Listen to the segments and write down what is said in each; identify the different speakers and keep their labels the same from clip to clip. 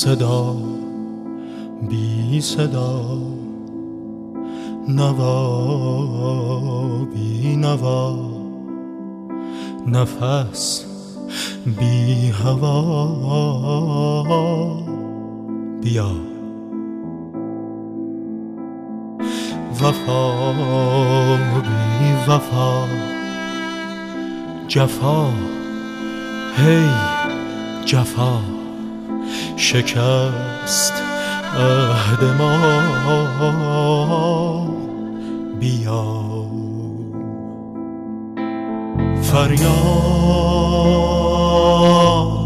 Speaker 1: صدا بی صدا، نوا بی نوا، نفس بی هوا. بیا وفا بی وفا، جفا هی جفا، شکست عهد ما. بیا فریاد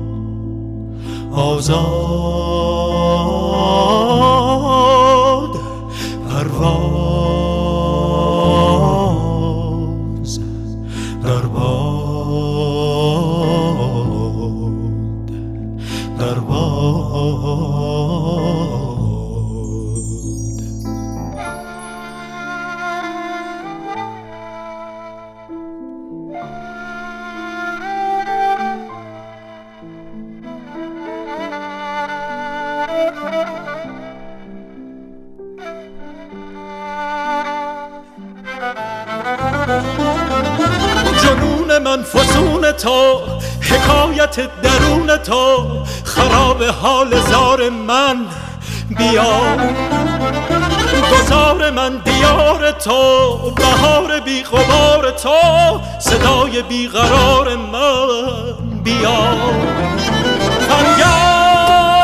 Speaker 1: آزاد، پرواز در باد، در باد. جنون من فسون تو، حکایت درون تو، خراب حال زار من. بیا گذار من دیار تو، بهار بی غبار تو، صدای بی قرار من. بیا فریاد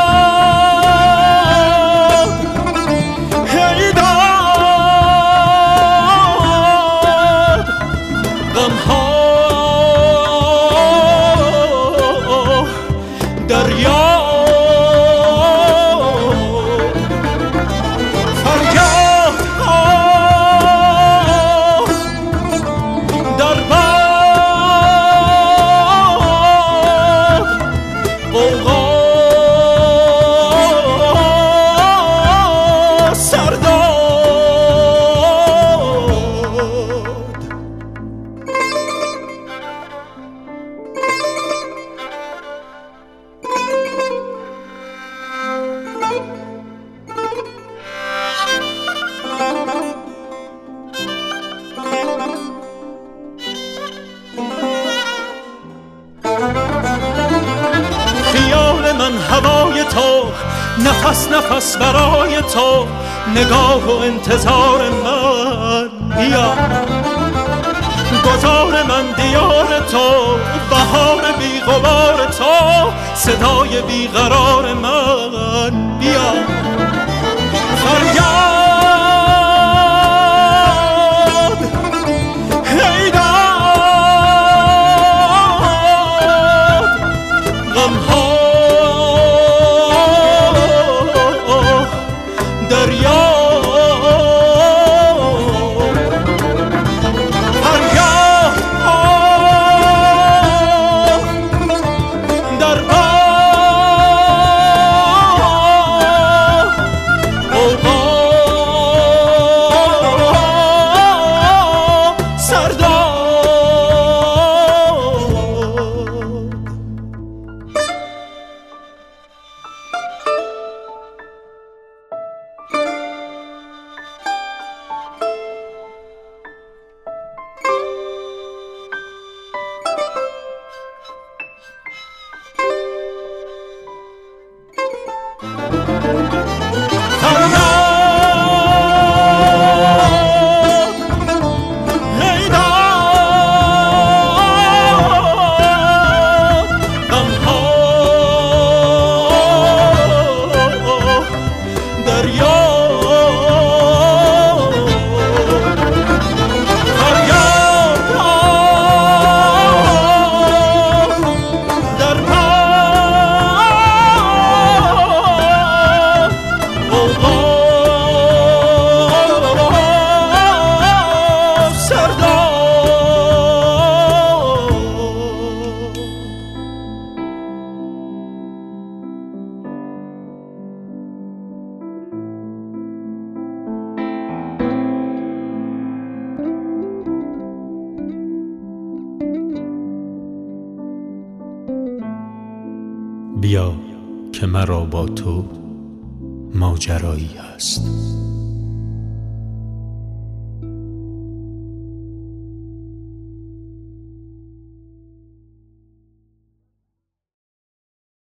Speaker 1: هی داد، غمها دریا. خیال من هوای تو، نفس نفس برای تو، نگاه و انتظار من. بیا گذار من دیار تو، بهار بی غبار تو، صدای بی قرار من. بیا فریاد هی داد، غمها دریا. که مرا با تو ماجرایی هست.